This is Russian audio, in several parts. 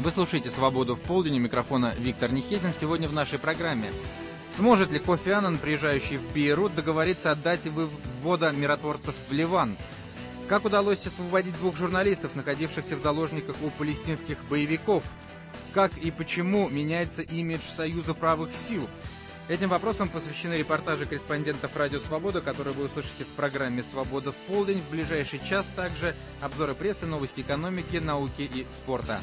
Вы слушаете «Свободу в полдень», у микрофона Виктор Нехезин. Сегодня в нашей программе. Сможет ли Кофи Аннан, приезжающий в Бейрут, договориться о дате ввода миротворцев в Ливан? Как удалось освободить двух журналистов, находившихся в заложниках у палестинских боевиков? Как и почему меняется имидж Союза правых сил? Этим вопросам посвящены репортажи корреспондентов «Радио Свобода», которые вы услышите в программе «Свобода в полдень». В ближайший час также обзоры прессы, новости экономики, науки и спорта.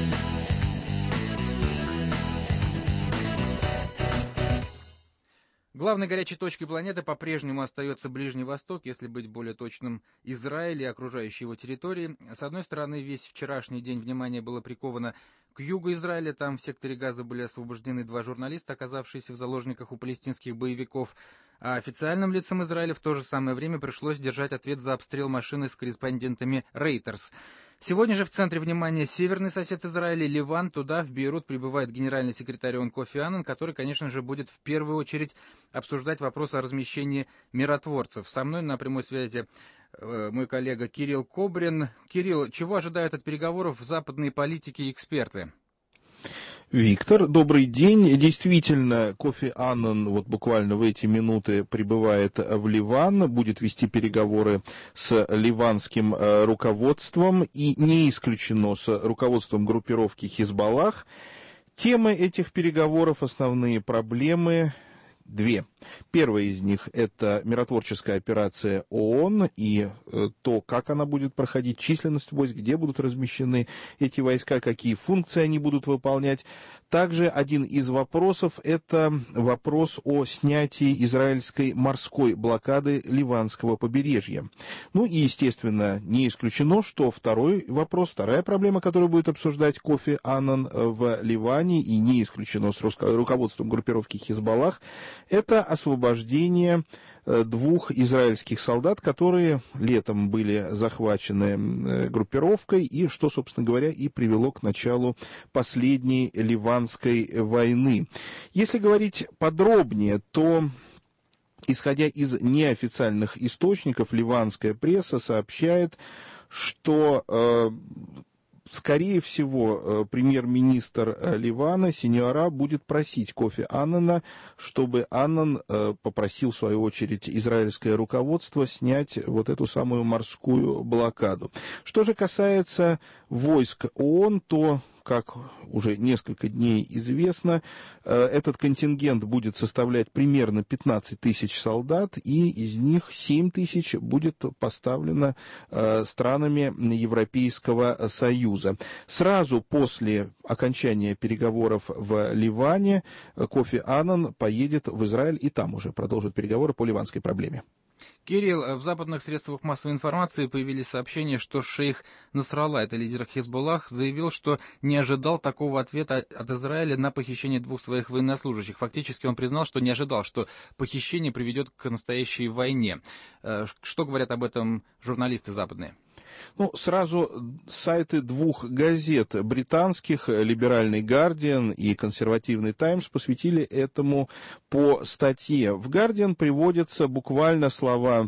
Главной горячей точкой планеты по-прежнему остается Ближний Восток, если быть более точным, Израиль и окружающие его территории. С одной стороны, весь вчерашний день внимания было приковано к югу Израиля. Там в секторе Газа были освобождены два журналиста, оказавшиеся в заложниках у палестинских боевиков. А официальным лицам Израиля в то же самое время пришлось держать ответ за обстрел машины с корреспондентами Reuters. Сегодня же в центре внимания северный сосед Израиля, Ливан. Туда, в Бейрут, прибывает генеральный секретарь ООН Кофи Аннан, который, конечно же, будет в первую очередь обсуждать вопрос о размещении миротворцев. Со мной на прямой связи мой коллега Кирилл Кобрин. Кирилл, чего ожидают от переговоров западные политики и эксперты? Виктор, добрый день. Действительно, Кофи Аннан вот буквально в эти минуты прибывает в Ливан, будет вести переговоры с ливанским руководством и не исключено с руководством группировки Хизбаллах. Темы этих переговоров, основные проблемы две. Первая из них – это миротворческая операция ООН и то, как она будет проходить, численность войск, где будут размещены эти войска, какие функции они будут выполнять. Также один из вопросов – это вопрос о снятии израильской морской блокады ливанского побережья. Ну и, естественно, не исключено, что второй вопрос, вторая проблема, которую будет обсуждать Кофи Аннан в Ливане, и не исключено с руководством группировки Хизбаллах, это освобождение двух израильских солдат, которые летом были захвачены группировкой, и что, собственно говоря, и привело к началу последней ливанской войны. Если говорить подробнее, то, исходя из неофициальных источников, ливанская пресса сообщает, что скорее всего, премьер-министр Ливана Синьора будет просить Кофи Аннана, чтобы Аннан попросил, в свою очередь, израильское руководство снять вот эту самую морскую блокаду. Что же касается войск ООН, то, как уже несколько дней известно, этот контингент будет составлять примерно 15 тысяч солдат, и из них 7 тысяч будет поставлено странами Европейского Союза. Сразу после окончания переговоров в Ливане Кофи Аннан поедет в Израиль и там уже продолжит переговоры по ливанской проблеме. Кирилл, в западных средствах массовой информации появились сообщения, что шейх Насралла, это лидер Хизбаллах, заявил, что не ожидал такого ответа от Израиля на похищение двух своих военнослужащих. Фактически он признал, что не ожидал, что похищение приведет к настоящей войне. Что говорят об этом журналисты западные? Ну, сразу сайты двух газет британских, либеральный «Гардиан» и консервативный «Таймс», посвятили этому по статье. В «Гардиан» приводятся буквально слова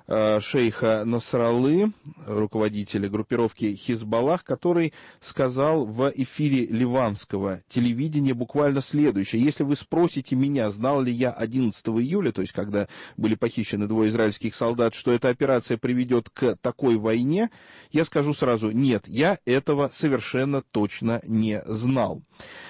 шейха Насраллы, руководителя группировки Хизбаллах, который сказал в эфире ливанского телевидения буквально следующее. Если вы спросите меня, знал ли я 11 июля, то есть когда были похищены двое израильских солдат, что эта операция приведет к такой войне, я скажу сразу: нет, я этого совершенно точно не знал.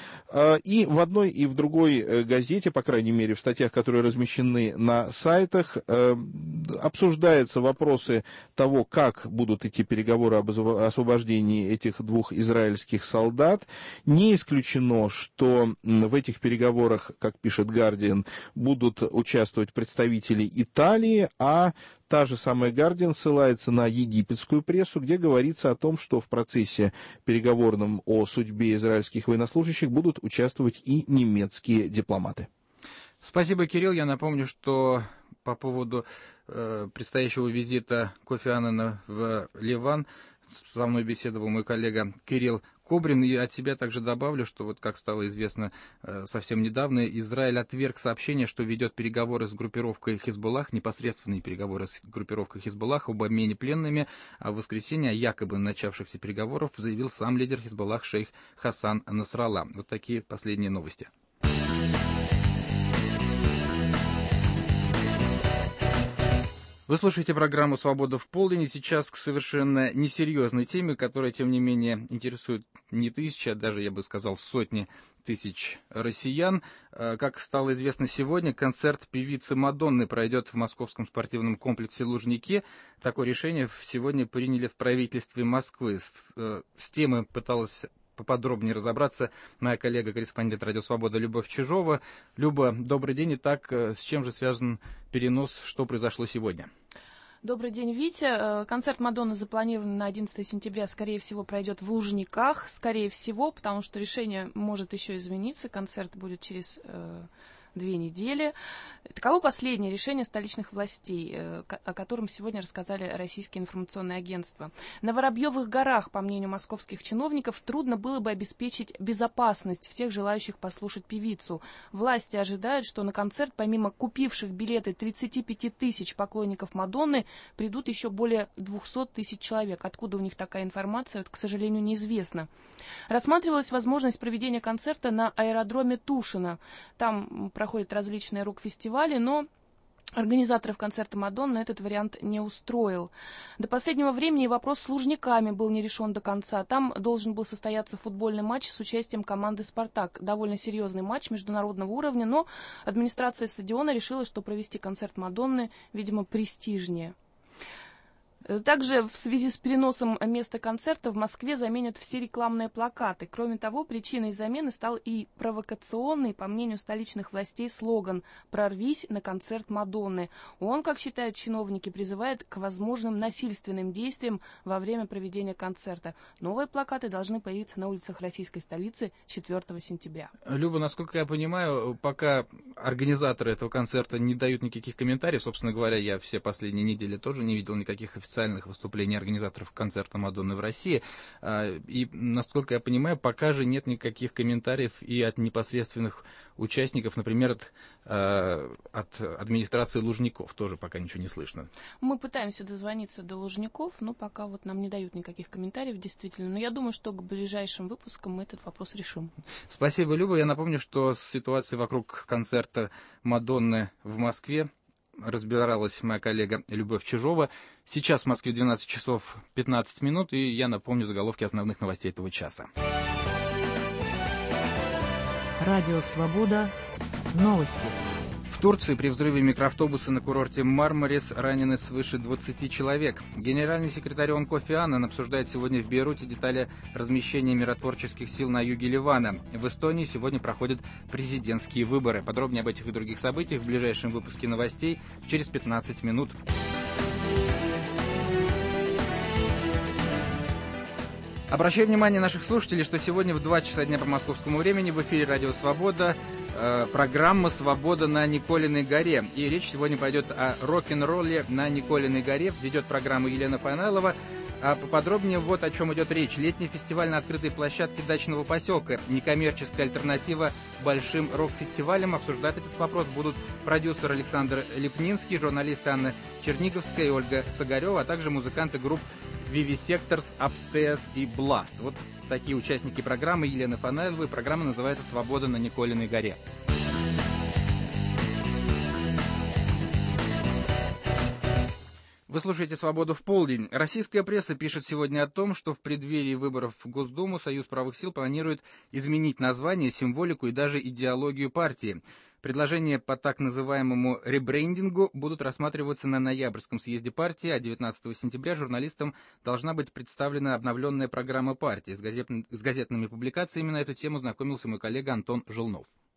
И в одной, и в другой газете, по крайней мере, в статьях, которые размещены на сайтах, обсуждаются вопросы того, как будут идти переговоры об освобождении этих двух израильских солдат. Не исключено, что в этих переговорах, как пишет «Гардиан», будут участвовать представители Италии, а та же самая «Гардиан» ссылается на египетскую прессу, где говорится о том, что в процессе переговорном о судьбе израильских военнослужащих будут участвовать и немецкие дипломаты. Спасибо, Кирилл. Я напомню, что по поводу предстоящего визита Кофи Аннана в Ливан Со мной беседовал мой коллега Кирилл Кобрин, и от себя также добавлю, что вот как стало известно совсем недавно, Израиль отверг сообщение, что ведет переговоры с группировкой Хизбуллах, непосредственные переговоры с группировкой Хизбуллах об обмене пленными, а в воскресенье о якобы начавшихся переговорах заявил сам лидер Хизбуллах шейх Хасан Насралла. Вот такие последние новости. Вы слушаете программу «Свобода в полдень», и сейчас к совершенно несерьезной теме, которая, тем не менее, интересует не тысячи, а даже, я бы сказал, сотни тысяч россиян. Как стало известно сегодня, концерт певицы Мадонны пройдет в московском спортивном комплексе «Лужники». Такое решение сегодня приняли в правительстве Москвы. С темой пыталась поподробнее разобраться моя коллега-корреспондент «Радио Свобода» Любовь Чижова. Люба, добрый день. Итак, с чем же связан перенос, что произошло сегодня? Добрый день, Витя. Концерт Мадонны запланирован на 11 сентября, скорее всего, пройдет в Лужниках. Скорее всего, потому что решение может еще измениться. Концерт будет через 2 недели. Таково последнее решение столичных властей, о котором сегодня рассказали российские информационные агентства. На Воробьевых горах, по мнению московских чиновников, трудно было бы обеспечить безопасность всех желающих послушать певицу. Власти ожидают, что на концерт, помимо купивших билеты 35 тысяч поклонников Мадонны, придут еще более 200 тысяч человек. Откуда у них такая информация, к сожалению, неизвестно. Рассматривалась возможность проведения концерта на аэродроме Тушино. Там проходят различные рок-фестивали, но организаторов концерта Мадонны этот вариант не устроил. До последнего времени вопрос с Лужниками был не решен до конца. Там должен был состояться футбольный матч с участием команды «Спартак». Довольно серьезный матч международного уровня, но администрация стадиона решила, что провести концерт Мадонны, видимо, престижнее. Также в связи с переносом места концерта в Москве заменят все рекламные плакаты. Кроме того, причиной замены стал и провокационный, по мнению столичных властей, слоган «Прорвись на концерт Мадонны». Он, как считают чиновники, призывает к возможным насильственным действиям во время проведения концерта. Новые плакаты должны появиться на улицах российской столицы 4 сентября. Люба, насколько я понимаю, пока организаторы этого концерта не дают никаких комментариев, собственно говоря, я все последние недели тоже не видел никаких официальных выступлений организаторов концерта Мадонны в России. И, насколько я понимаю, пока же нет никаких комментариев и от непосредственных участников, например, от администрации Лужников. Тоже пока ничего не слышно. Мы пытаемся дозвониться до Лужников, но пока вот нам не дают никаких комментариев, действительно. Но я думаю, что к ближайшим выпускам мы этот вопрос решим. Спасибо, Люба. Я напомню, что с ситуацией вокруг концерта Мадонны в Москве разбиралась моя коллега Любовь Чижова. Сейчас в Москве 12 часов 15 минут, и я напомню заголовки основных новостей этого часа. Радио «Свобода». Новости. В Турции при взрыве микроавтобуса на курорте Мармарис ранены свыше 20 человек. Генеральный секретарь ООН Кофи Аннан обсуждает сегодня в Бейруте детали размещения миротворческих сил на юге Ливана. В Эстонии сегодня проходят президентские выборы. Подробнее об этих и других событиях в ближайшем выпуске новостей через 15 минут. Обращаю внимание наших слушателей, что сегодня в 2 часа дня по московскому времени в эфире «Радио Свобода» программа «Свобода на Николиной горе». И речь сегодня пойдет о рок-н-ролле на Николиной горе. Ведет программу Елена Фанайлова. А поподробнее вот о чем идет речь. Летний фестиваль на открытой площадке дачного поселка. Некоммерческая альтернатива большим рок-фестивалям. Обсуждать этот вопрос будут продюсер Александр Лепнинский, журналисты Анна Черниговская и Ольга Сагарева, а также музыканты групп Vivisectors, Upstairs и Blast. Вот такие участники программы Елены Фанайловой. Программа называется «Свобода на Николиной горе». Вы слушаете «Свободу в полдень». Российская пресса пишет сегодня о том, что в преддверии выборов в Госдуму Союз правых сил планирует изменить название, символику и даже идеологию партии. Предложения по так называемому ребрендингу будут рассматриваться на ноябрьском съезде партии, а 19 сентября журналистам должна быть представлена обновленная программа партии. С газетными публикациями на эту тему знакомился мой коллега Антон Желнов.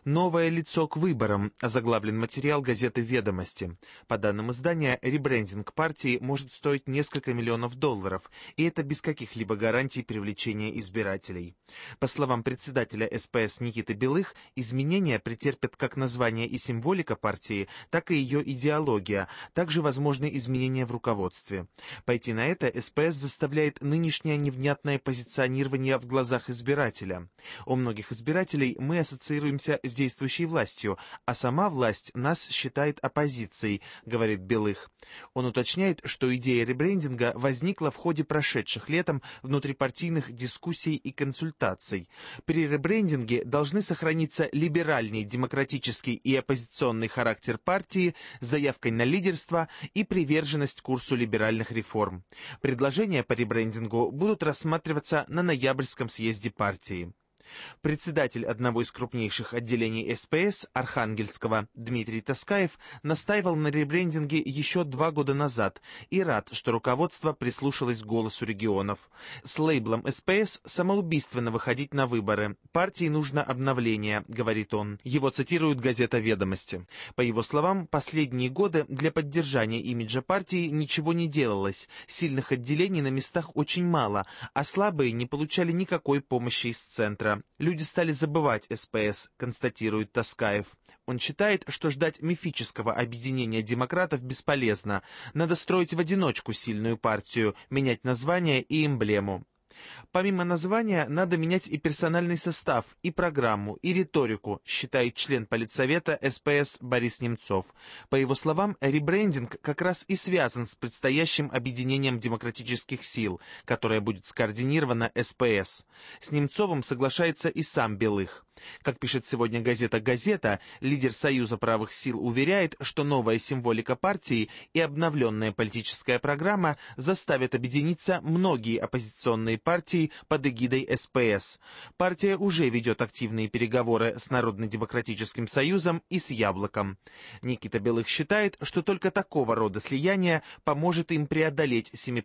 «Новое лицо к выборам», озаглавлен материал газеты «Ведомости». По данным издания, ребрендинг партии может стоить несколько миллионов долларов, и это без каких-либо гарантий привлечения избирателей. По словам председателя СПС Никиты Белых, изменения претерпят как название и символика партии, так и ее идеология, также возможны изменения в руководстве. Пойти на это СПС заставляет нынешнее невнятное позиционирование в глазах избирателя. У многих избирателей мы ассоциируемся с действующей властью, а сама власть нас считает оппозицией, говорит Белых. Он уточняет, что идея ребрендинга возникла в ходе прошедших летом внутрипартийных дискуссий и консультаций. При ребрендинге должны сохраниться либеральный, демократический и оппозиционный характер партии с заявкой на лидерство и приверженность курсу либеральных реформ. Предложения по ребрендингу будут рассматриваться на ноябрьском съезде партии. Председатель одного из крупнейших отделений СПС, Архангельского, Дмитрий Таскаев, настаивал на ребрендинге еще 2 года назад и рад, что руководство прислушалось к голосу регионов. С лейблом СПС самоубийственно выходить на выборы. Партии нужно обновление, говорит он. Его цитирует газета «Ведомости». По его словам, последние годы для поддержания имиджа партии ничего не делалось. Сильных отделений на местах очень мало, а слабые не получали никакой помощи из центра. Люди стали забывать СПС, констатирует Таскаев. Он считает, что ждать мифического объединения демократов бесполезно. Надо строить в одиночку сильную партию, менять название и эмблему. Помимо названия, надо менять и персональный состав, и программу, и риторику, считает член Политсовета СПС Борис Немцов. По его словам, ребрендинг как раз и связан с предстоящим объединением демократических сил, которое будет скоординировано СПС. С Немцовым соглашается и сам Белых. Как пишет сегодня газета «Газета», лидер Союза правых сил уверяет, что новая символика партии и обновленная политическая программа заставят объединиться многие оппозиционные партии под эгидой СПС. Партия уже ведет активные переговоры с Народно-демократическим союзом и с «Яблоком». Никита Белых считает, что только такого рода слияние поможет им преодолеть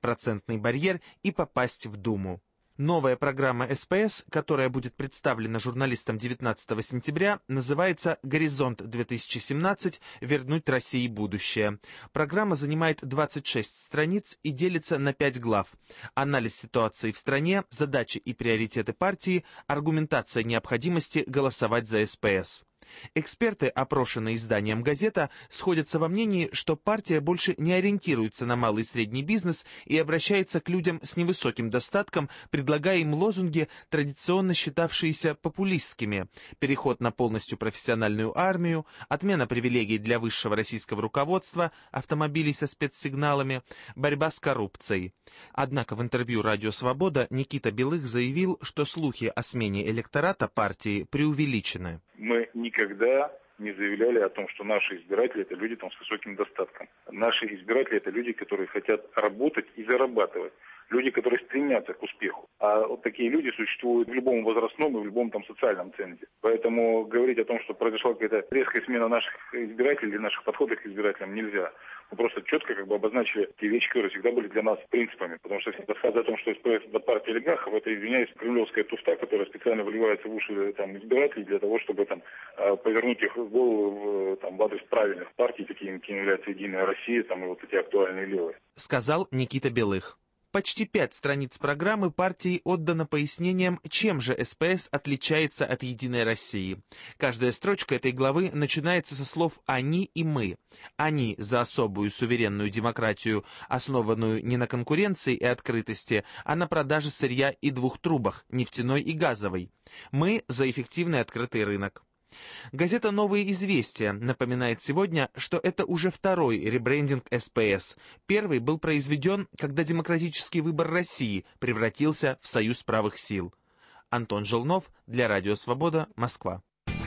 7% барьер и попасть в Думу. Новая программа СПС, которая будет представлена журналистам 19 сентября, называется «Горизонт-2017. Вернуть России будущее». Программа занимает 26 страниц и делится на 5 глав. Анализ ситуации в стране, задачи и приоритеты партии, аргументация необходимости голосовать за СПС. Эксперты, опрошенные изданием «Газета», сходятся во мнении, что партия больше не ориентируется на малый и средний бизнес и обращается к людям с невысоким достатком, предлагая им лозунги, традиционно считавшиеся популистскими: переход на полностью профессиональную армию, отмена привилегий для высшего российского руководства, автомобилей со спецсигналами, борьба с коррупцией. Однако в интервью «Радио Свобода» Никита Белых заявил, что слухи о смене электората партии преувеличены. Мы никогда не заявляли о том, что наши избиратели – это люди с высоким достатком. Наши избиратели – это люди, которые хотят работать и зарабатывать. Люди, которые стремятся к успеху. А вот такие люди существуют в любом возрастном и в любом социальном цензе. Поэтому говорить о том, что произошла какая-то резкая смена наших избирателей или наших подходов к избирателям, нельзя. Мы просто четко обозначили те вещи, которые всегда были для нас принципами. Потому что рассказывать о том, что СПС это партия олигархов, это, извиняюсь, кремлевская туфта, которая специально вливается в уши избирателей для того, чтобы повернуть их голову в адрес правильных партий, такими, какими является «Единая Россия», и вот эти актуальные левые. Сказал Никита Белых. Почти 5 страниц программы партии отдано пояснением, чем же СПС отличается от «Единой России». Каждая строчка этой главы начинается со слов «они» и «мы». Они за особую суверенную демократию, основанную не на конкуренции и открытости, а на продаже сырья и 2 трубах, нефтяной и газовой. Мы за эффективный открытый рынок. Газета «Новые известия» напоминает сегодня, что это уже 2-й ребрендинг СПС. Первый был произведен, когда демократический выбор России превратился в Союз правых сил. Антон Желнов для Радио Свобода, Москва.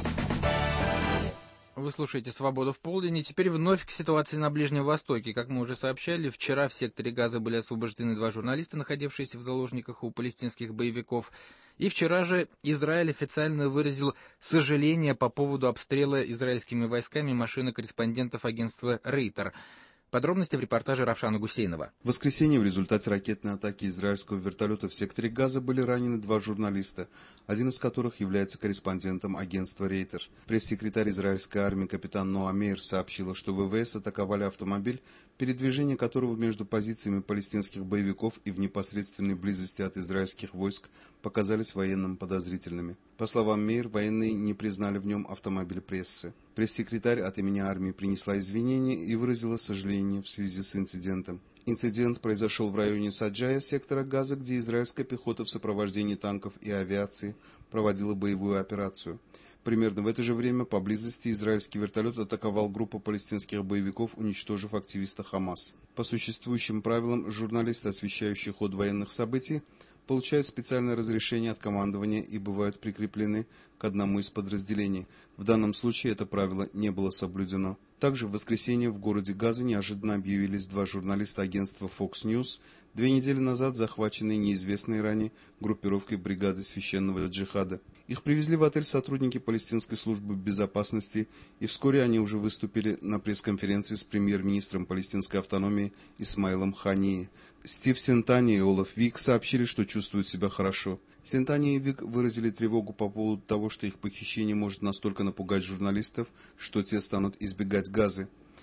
Вы слушаете «Свободу в полдень», и теперь вновь к ситуации на Ближнем Востоке. Как мы уже сообщали, вчера в секторе Газа были освобождены 2 журналиста, находившиеся в заложниках у палестинских боевиков. И вчера же Израиль официально выразил сожаление по поводу обстрела израильскими войсками машины корреспондентов агентства Рейтер. Подробности в репортаже Равшана Гусейнова. В воскресенье в результате ракетной атаки израильского вертолета в секторе Газа были ранены 2 журналиста, один из которых является корреспондентом агентства «Рейтер». Пресс-секретарь израильской армии капитан Ноа Мейер сообщила, что ВВС атаковали автомобиль, передвижение которого между позициями палестинских боевиков и в непосредственной близости от израильских войск показались военным подозрительными. По словам Мейер, военные не признали в нем автомобиль прессы. Пресс-секретарь от имени армии принесла извинения и выразила сожаление в связи с инцидентом. Инцидент произошел в районе Саджая, сектора Газа, где израильская пехота в сопровождении танков и авиации проводила боевую операцию. Примерно в это же время поблизости израильский вертолет атаковал группу палестинских боевиков, уничтожив активиста Хамас. По существующим правилам, журналисты, освещающие ход военных событий, получают специальное разрешение от командования и бывают прикреплены к одному из подразделений. В данном случае это правило не было соблюдено. Также в воскресенье в городе Газа неожиданно объявились 2 журналиста агентства Fox News, 2 недели назад захваченные неизвестной ранее группировкой бригады священного джихада. Их привезли в отель сотрудники палестинской службы безопасности, и вскоре они уже выступили на пресс-конференции с премьер-министром палестинской автономии Исмаилом Ханией. Стив Сентани и Олаф Вик сообщили, что чувствуют себя хорошо. Сентани и Вик выразили тревогу по поводу того, что их похищение может настолько напугать журналистов, что те станут избегать Газы.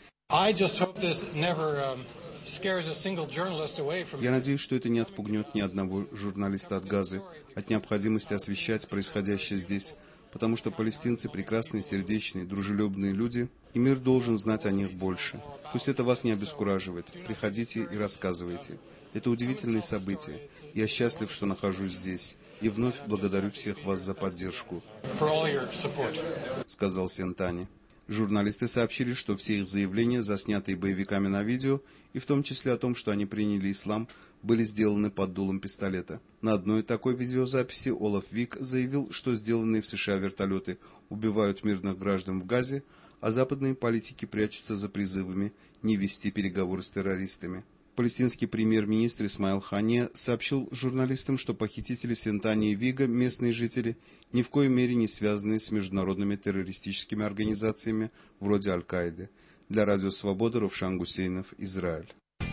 Я надеюсь, что это не отпугнет ни одного журналиста от Газы, от необходимости освещать происходящее здесь, потому что палестинцы прекрасные, сердечные, дружелюбные люди, и мир должен знать о них больше. Пусть это вас не обескураживает. Приходите и рассказывайте. Это удивительные события. Я счастлив, что нахожусь здесь. И вновь благодарю всех вас за поддержку, сказал Сентани. Журналисты сообщили, что все их заявления, заснятые боевиками на видео, и в том числе о том, что они приняли ислам, были сделаны под дулом пистолета. На одной такой видеозаписи Олаф Вик заявил, что сделанные в США вертолеты убивают мирных граждан в Газе, а западные политики прячутся за призывами не вести переговоры с террористами. Палестинский премьер-министр Исмаил Хания сообщил журналистам, что похитители Сентани и Вига, местные жители, ни в коей мере не связаны с международными террористическими организациями вроде Аль-Каиды. Для Радио Свобода Равшан Гусейнов, Израиль.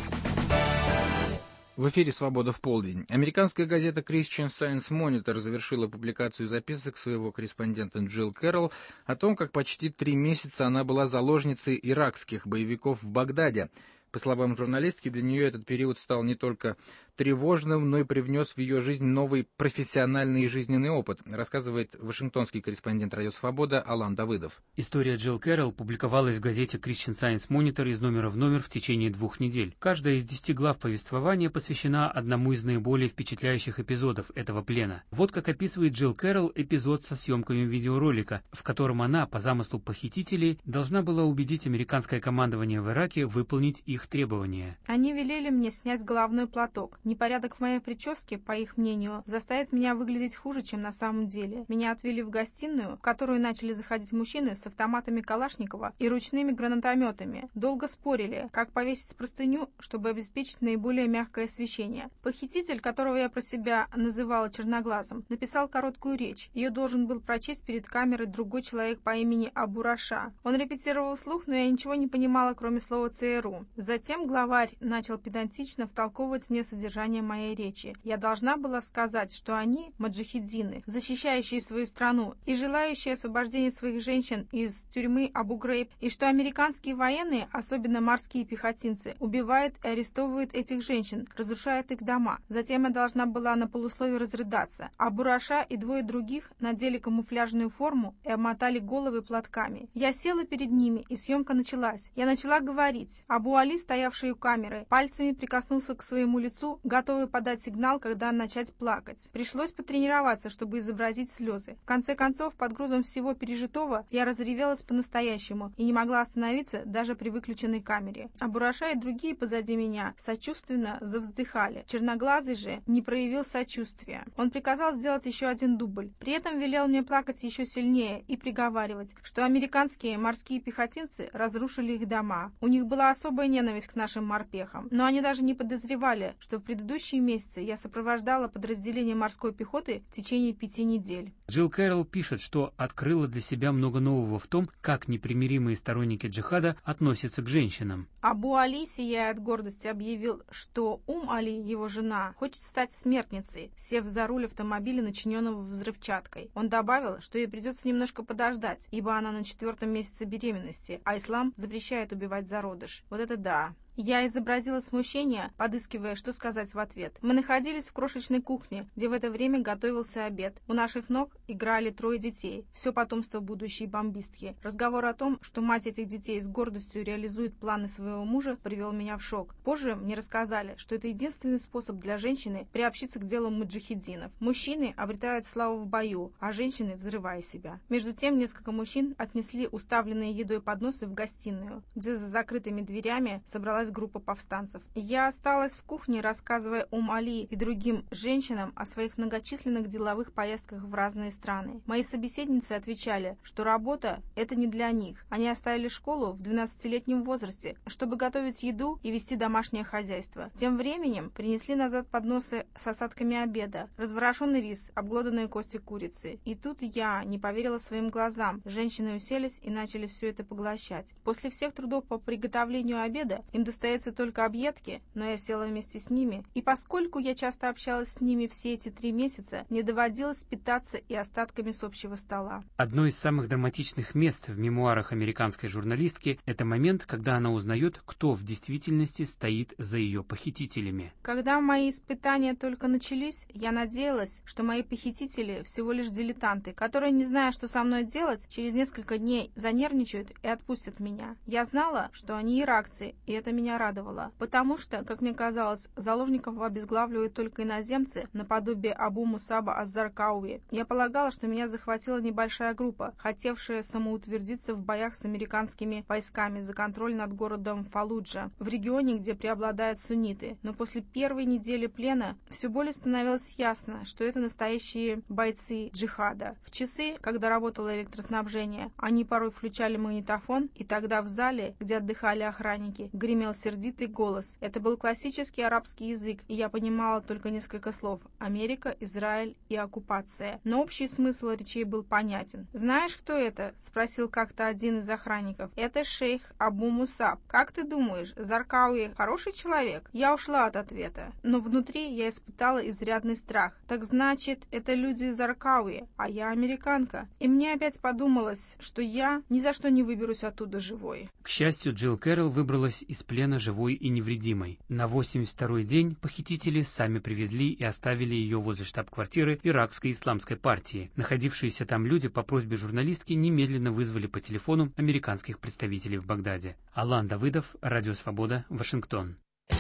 В эфире «Свобода в полдень». Американская газета Christian Science Monitor завершила публикацию записок своего корреспондента Джилл Кэрролл о том, как почти 3 месяца она была заложницей иракских боевиков в Багдаде. По словам журналистки, для нее этот период стал не только тревожным, но и привнес в ее жизнь новый профессиональный и жизненный опыт, рассказывает вашингтонский корреспондент «Радио Свобода» Алан Давыдов. История Джилл Кэрролл публиковалась в газете Christian Science Monitor из номера в номер в течение 2 недель. Каждая из 10 глав повествования посвящена одному из наиболее впечатляющих эпизодов этого плена. Вот как описывает Джилл Кэрролл эпизод со съемками видеоролика, в котором она, по замыслу похитителей, должна была убедить американское командование в Ираке выполнить их требования. Они велели мне снять головной платок. Непорядок в моей прическе, по их мнению, заставит меня выглядеть хуже, чем на самом деле. Меня отвели в гостиную, в которую начали заходить мужчины с автоматами Калашникова и ручными гранатометами. Долго спорили, как повесить простыню, чтобы обеспечить наиболее мягкое освещение. Похититель, которого я про себя называла черноглазым, написал короткую речь. Ее должен был прочесть перед камерой другой человек по имени Абу Раша. Он репетировал вслух, но я ничего не понимала, кроме слова ЦРУ. Затем главарь начал педантично втолковывать мне содержание моей речи. Я должна была сказать, что они, маджахеддины, защищающие свою страну и желающие освобождения своих женщин из тюрьмы Абу-Грейб, и что американские военные, особенно морские пехотинцы, убивают и арестовывают этих женщин, разрушают их дома. Затем я должна была на полусловие разрыдаться. Абу Раша и 2 других надели камуфляжную форму и обмотали головы платками. Я села перед ними, и съемка началась. Я начала говорить. Абу Али, стоявший у камеры, пальцами прикоснулся к своему лицу, готовый подать сигнал, когда начать плакать. Пришлось потренироваться, чтобы изобразить слезы. В конце концов, под грузом всего пережитого, я разревелась по-настоящему и не могла остановиться даже при выключенной камере. Абу Раша и другие позади меня сочувственно завздыхали. Черноглазый же не проявил сочувствия. Он приказал сделать еще 1 дубль. При этом велел мне плакать еще сильнее и приговаривать, что американские морские пехотинцы разрушили их дома. У них была особая ненависть к нашим морпехам, но они даже не подозревали, что в предыдущие месяцы я сопровождала подразделение морской пехоты в течение 5 недель. Джилл Кэрролл пишет, что открыла для себя много нового в том, как непримиримые сторонники джихада относятся к женщинам. Абу Али, сияя от гордости, объявил, что Али, его жена, хочет стать смертницей, сев за руль автомобиля, начиненного взрывчаткой. Он добавил, что ей придется немножко подождать, ибо она на 4-м месяце беременности, а ислам запрещает убивать зародыш. Вот это да! Я изобразила смущение, подыскивая, что сказать в ответ. Мы находились в крошечной кухне, где в это время готовился обед. У наших ног играли 3 детей, все потомство будущей бомбистки. Разговор о том, что мать этих детей с гордостью реализует планы своего мужа, привел меня в шок. Позже мне рассказали, что это единственный способ для женщины приобщиться к делу муджахидинов. Мужчины обретают славу в бою, а женщины взрывая себя. Между тем, несколько мужчин отнесли уставленные едой подносы в гостиную, где за закрытыми дверями собралась группа повстанцев. Я осталась в кухне, рассказывая Али и другим женщинам о своих многочисленных деловых поездках в разные страны. Мои собеседницы отвечали, что работа – это не для них. Они оставили школу в 12-летнем возрасте, чтобы готовить еду и вести домашнее хозяйство. Тем временем принесли назад подносы с остатками обеда, разворошенный рис, обглоданные кости курицы. И тут я не поверила своим глазам. Женщины уселись и начали все это поглощать. После всех трудов по приготовлению обеда им достаются только объедки, но я села вместе с ними, и поскольку я часто общалась с ними все эти 3 месяца, мне доводилось питаться и остатками с общего стола. Одно из самых драматичных мест в мемуарах американской журналистки – это момент, когда она узнает, кто в действительности стоит за ее похитителями. Когда мои испытания только начались, я надеялась, что мои похитители всего лишь дилетанты, которые, не зная, что со мной делать, через несколько дней занервничают и отпустят меня. Я знала, что они иракцы, и это меня радовало, потому что, как мне казалось, заложников обезглавливают только иноземцы, наподобие Абу Мусаба Аз-Заркауи. Я полагала, что меня захватила небольшая группа, хотевшая самоутвердиться в боях с американскими войсками за контроль над городом Фаллуджа, в регионе, где преобладают сунниты. Но после первой недели плена все более становилось ясно, что это настоящие бойцы джихада. В часы, когда работало электроснабжение, они порой включали магнитофон, и тогда в зале, где отдыхали охранники, гремел сердитый голос. Это был классический арабский язык, и я понимала только несколько слов: Америка, Израиль и оккупация. Но общий смысл речей был понятен. «Знаешь, кто это?» — спросил как-то один из охранников. «Это шейх Абу Мусаб. Как ты думаешь, Заркауи хороший человек?» Я ушла от ответа, но внутри я испытала изрядный страх. Так значит, это люди Заркауи, а я американка. И мне опять подумалось, что я ни за что не выберусь оттуда живой. К счастью, Джилл Кэрролл выбралась из плена живой и невредимой. На 82-й день похитители сами привезли и оставили ее возле штаб-квартиры Иракской исламской партии. Находившиеся там люди по просьбе журналистки немедленно вызвали по телефону американских представителей в Багдаде. Алан Давыдов, Радио Свобода, Вашингтон.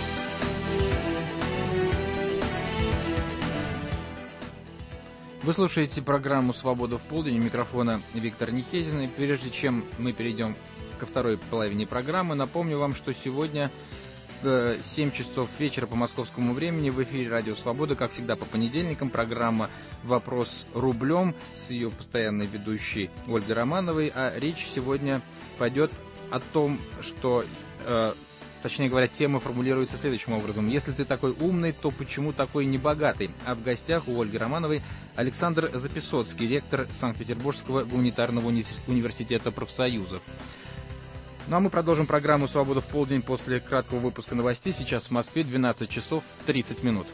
Вы слушаете программу «Свобода в полдень», у микрофона Виктор Нехезин. И прежде чем мы перейдем ко второй половине программы, напомню вам, что сегодня 7 часов вечера по московскому времени в эфире «Радио Свобода», как всегда по понедельникам, программа «Вопрос рублем» с ее постоянной ведущей Ольгой Романовой. А речь сегодня пойдет о том, что... Точнее говоря, тема формулируется следующим образом. Если ты такой умный, то почему такой небогатый? А в гостях у Ольги Романовой Александр Записоцкий, ректор Санкт-Петербургского гуманитарного университета профсоюзов. Ну а мы продолжим программу «Свобода в полдень» после краткого выпуска новостей. Сейчас в Москве 12 часов 30 минут.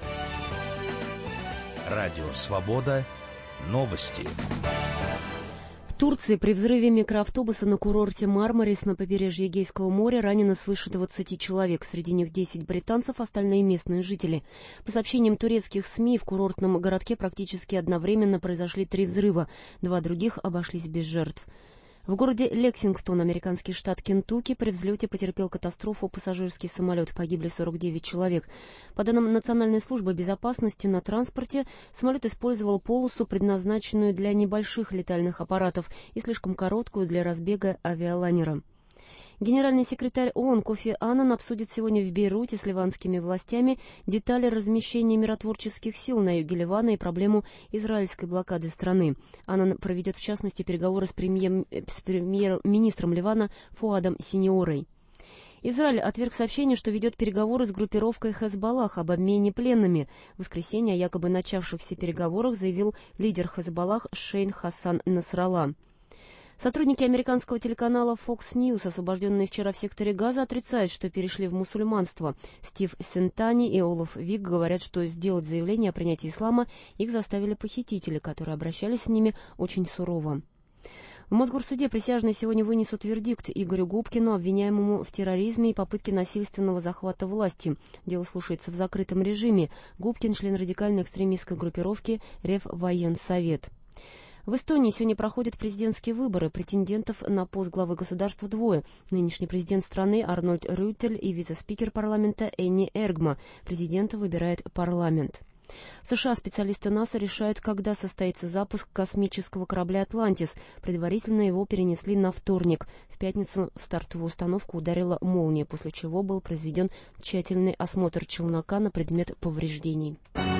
Радио «Свобода». Новости. В Турции при взрыве микроавтобуса на курорте Мармарис на побережье Эгейского моря ранено свыше 20 человек. Среди них 10 британцев, остальные местные жители. По сообщениям турецких СМИ, в курортном городке практически одновременно произошли 3 взрыва. 2 других обошлись без жертв. В городе Лексингтон, американский штат Кентукки, при взлете потерпел катастрофу пассажирский самолет. Погибли 49 человек. По данным Национальной службы безопасности на транспорте, самолет использовал полосу, предназначенную для небольших летальных аппаратов, и слишком короткую для разбега авиалайнера. Генеральный секретарь ООН Кофи Аннан обсудит сегодня в Бейруте с ливанскими властями детали размещения миротворческих сил на юге Ливана и проблему израильской блокады страны. Аннан проведет, в частности, переговоры с премьер-министром Ливана Фуадом Синьорой. Израиль отверг сообщение, что ведет переговоры с группировкой Хезболлах об обмене пленными. В воскресенье о якобы начавшихся переговорах заявил лидер Хезболлах Шейн Хасан Насралла. Сотрудники американского телеканала Fox News, освобожденные вчера в секторе Газа, отрицают, что перешли в мусульманство. Стив Сентани и Олаф Вик говорят, что сделать заявление о принятии ислама их заставили похитители, которые обращались с ними очень сурово. В Мосгорсуде присяжные сегодня вынесут вердикт Игорю Губкину, обвиняемому в терроризме и попытке насильственного захвата власти. Дело слушается в закрытом режиме. Губкин – член радикальной экстремистской группировки Реввоенсовет. В Эстонии сегодня проходят президентские выборы. Претендентов на пост главы государства двое. Нынешний президент страны Арнольд Рюйтель и вице-спикер парламента Энни Эргма. Президента выбирает парламент. В США специалисты НАСА решают, когда состоится запуск космического корабля «Атлантис». Предварительно его перенесли на вторник. В пятницу в стартовую установку ударила молния, после чего был произведен тщательный осмотр челнока на предмет повреждений.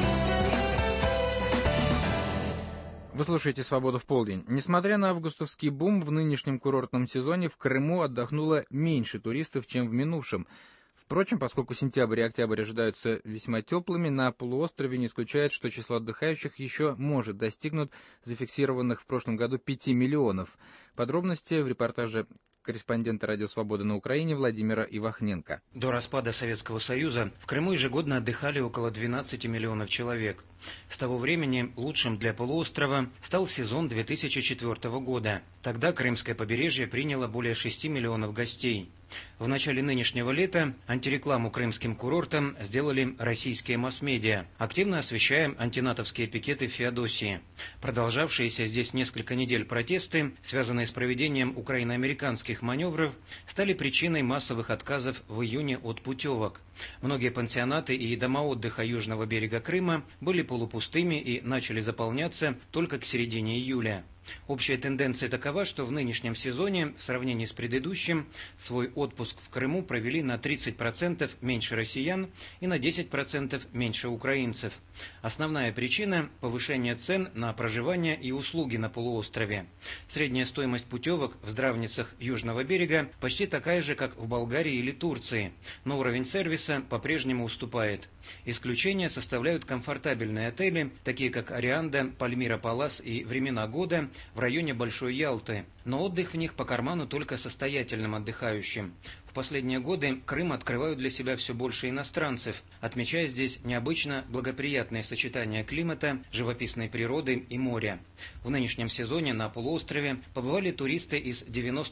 Вы слушаете «Свободу в полдень». Несмотря на августовский бум, в нынешнем курортном сезоне в Крыму отдохнуло меньше туристов, чем в минувшем. Впрочем, поскольку сентябрь и октябрь ожидаются весьма теплыми, на полуострове не исключает, что число отдыхающих еще может достигнуть зафиксированных в прошлом году 5 миллионов. Подробности в репортаже корреспондента «Радио Свобода» на Украине Владимира Ивахненко. До распада Советского Союза в Крыму ежегодно отдыхали около 12 миллионов человек. С того времени лучшим для полуострова стал сезон 2004 года. Тогда Крымское побережье приняло более 6 миллионов гостей. В начале нынешнего лета антирекламу крымским курортам сделали российские масс-медиа, активно освещая антинатовские пикеты в Феодосии. Продолжавшиеся здесь несколько недель протесты, связанные с проведением украино-американских маневров, стали причиной массовых отказов в июне от путевок. Многие пансионаты и дома отдыха южного берега Крыма были полупустыми и начали заполняться только к середине июля. Общая тенденция такова, что в нынешнем сезоне, в сравнении с предыдущим, свой отпуск в Крыму провели на 30% меньше россиян и на 10% меньше украинцев. Основная причина – повышение цен на проживание и услуги на полуострове. Средняя стоимость путевок в здравницах южного берега почти такая же, как в Болгарии или Турции, но уровень сервиса по-прежнему уступает. Исключения составляют комфортабельные отели, такие как Арианда, Пальмира Палас и Времена года, в районе Большой Ялты, но отдых в них по карману только состоятельным отдыхающим. В последние годы Крым открывают для себя все больше иностранцев, отмечая здесь необычно благоприятное сочетание климата, живописной природы и моря. В нынешнем сезоне на полуострове побывали туристы из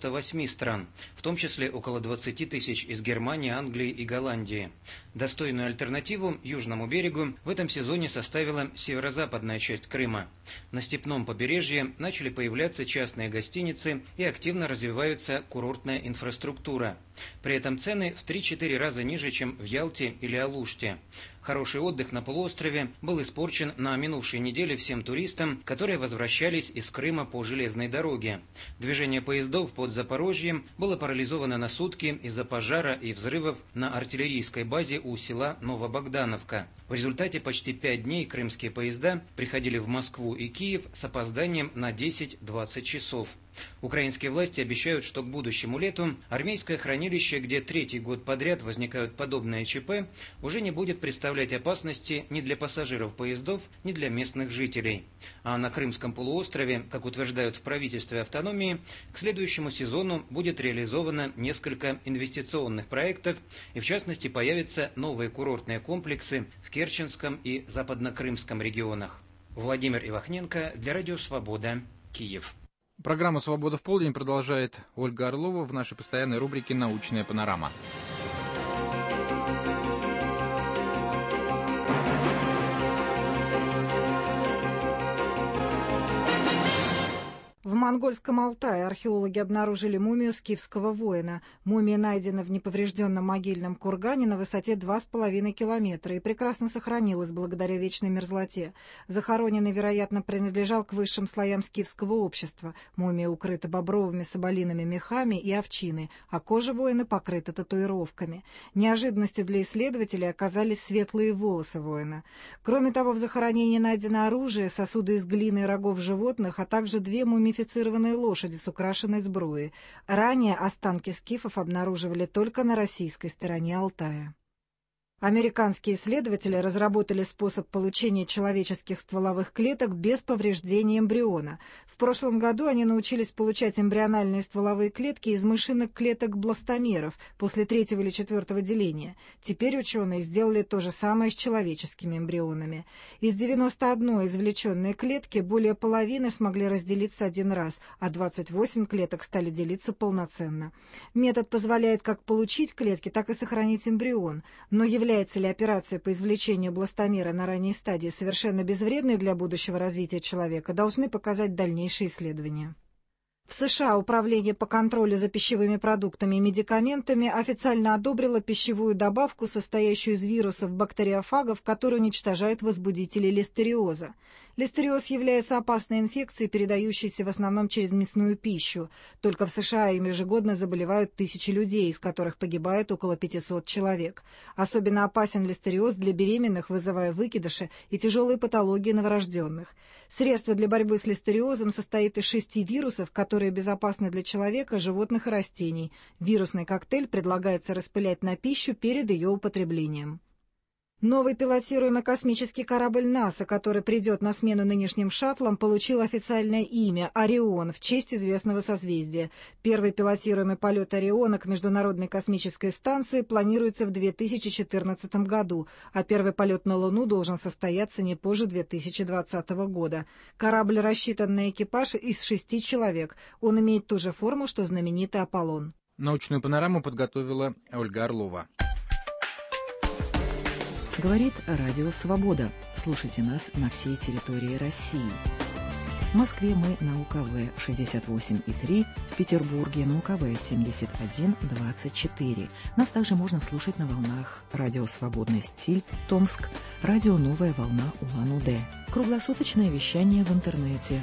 98 стран, в том числе около 20 тысяч из Германии, Англии и Голландии. Достойную альтернативу южному берегу в этом сезоне составила северо-западная часть Крыма. На степном побережье начали появляться частные гостиницы и активно развивается курортная инфраструктура. При этом цены в 3-4 раза ниже, чем в Ялте или Алуште. Хороший отдых на полуострове был испорчен на минувшей неделе всем туристам, которые возвращались из Крыма по железной дороге. Движение поездов под Запорожьем было парализовано на сутки из-за пожара и взрывов на артиллерийской базе у села Новобогдановка. В результате почти 5 дней крымские поезда приходили в Москву и Киев с опозданием на 10-20 часов. Украинские власти обещают, что к будущему лету армейское хранилище, где третий год подряд возникают подобные ЧП, уже не будет представлять опасности ни для пассажиров поездов, ни для местных жителей. А на Крымском полуострове, как утверждают в правительстве автономии, к следующему сезону будет реализовано несколько инвестиционных проектов, и в частности появятся новые курортные комплексы в Керченском и Западно-Крымском регионах. Владимир Ивахненко для Радио Свобода, Киев. Программу «Свобода в полдень» продолжает Ольга Орлова в нашей постоянной рубрике «Научная панорама». В монгольском Алтае археологи обнаружили мумию скифского воина. Мумия найдена в неповрежденном могильном кургане на высоте 2,5 километра и прекрасно сохранилась благодаря вечной мерзлоте. Захороненный, вероятно, принадлежал к высшим слоям скифского общества. Мумия укрыта бобровыми соболиными мехами и овчиной, а кожа воина покрыта татуировками. Неожиданностью для исследователей оказались светлые волосы воина. Кроме того, в захоронении найдено оружие, сосуды из глины и рогов животных, а также 2 мумифицированные модифицированные лошади с украшенной сбруей. Ранее останки скифов обнаруживали только на российской стороне Алтая. Американские исследователи разработали способ получения человеческих стволовых клеток без повреждения эмбриона. В прошлом году они научились получать эмбриональные стволовые клетки из мышиных клеток бластомеров после 3-го или 4-го деления. Теперь ученые сделали то же самое с человеческими эмбрионами. Из 91 извлеченной клетки более половины смогли разделиться один раз, а 28 клеток стали делиться полноценно. Метод позволяет как получить клетки, так и сохранить эмбрион, но является ли операция по извлечению бластомера на ранней стадии совершенно безвредной для будущего развития человека, должны показать дальнейшие исследования. В США Управление по контролю за пищевыми продуктами и медикаментами официально одобрило пищевую добавку, состоящую из вирусов бактериофагов, которые уничтожают возбудители листериоза. Листериоз является опасной инфекцией, передающейся в основном через мясную пищу. Только в США им ежегодно заболевают тысячи людей, из которых погибает около 500 человек. Особенно опасен листериоз для беременных, вызывая выкидыши и тяжелые патологии новорожденных. Средство для борьбы с листериозом состоит из 6 вирусов, которые безопасны для человека, животных и растений. Вирусный коктейль предлагается распылять на пищу перед ее употреблением. Новый пилотируемый космический корабль НАСА, который придет на смену нынешним шаттлам, получил официальное имя «Орион» в честь известного созвездия. Первый пилотируемый полет «Ориона» к Международной космической станции планируется в 2014 году, а первый полет на Луну должен состояться не позже 2020 года. Корабль рассчитан на экипаж из 6 человек. Он имеет ту же форму, что знаменитый «Аполлон». Научную панораму подготовила Ольга Орлова. Говорит Радио Свобода. Слушайте нас на всей территории России. В Москве мы на УКВ 68,3, в Петербурге на УКВ 71,24. Нас также можно слушать на волнах Радио Свободный стиль, Томск, Радио Новая волна Улан-Удэ. Круглосуточное вещание в интернете